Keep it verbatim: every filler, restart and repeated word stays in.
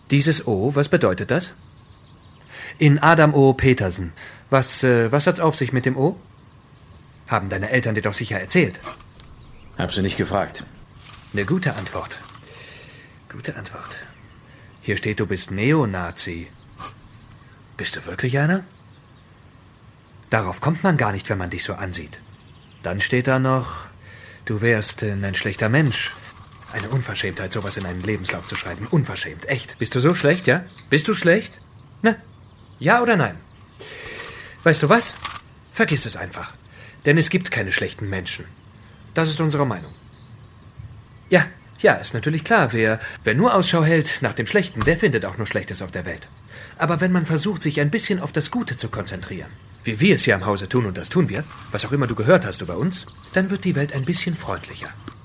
Dieses O, was bedeutet das? In Adam O. Petersen. Was, äh, was hat's auf sich mit dem O? Haben deine Eltern dir doch sicher erzählt. Hab sie nicht gefragt. Eine gute Antwort. Gute Antwort. Hier steht, du bist Neonazi. Bist du wirklich einer? Darauf kommt man gar nicht, wenn man dich so ansieht. Dann steht da noch, du wärst äh, ein schlechter Mensch. Eine Unverschämtheit, sowas in einen Lebenslauf zu schreiben. Unverschämt, echt. Bist du so schlecht, ja? Bist du schlecht? Na, ja oder nein? Weißt du was? Vergiss es einfach. Denn es gibt keine schlechten Menschen. Das ist unsere Meinung. Ja, ja, ist natürlich klar. Wer, wer nur Ausschau hält nach dem Schlechten, der findet auch nur Schlechtes auf der Welt. Aber wenn man versucht, sich ein bisschen auf das Gute zu konzentrieren, wie wir es hier am Hause tun, und das tun wir, was auch immer du gehört hast über uns, dann wird die Welt ein bisschen freundlicher.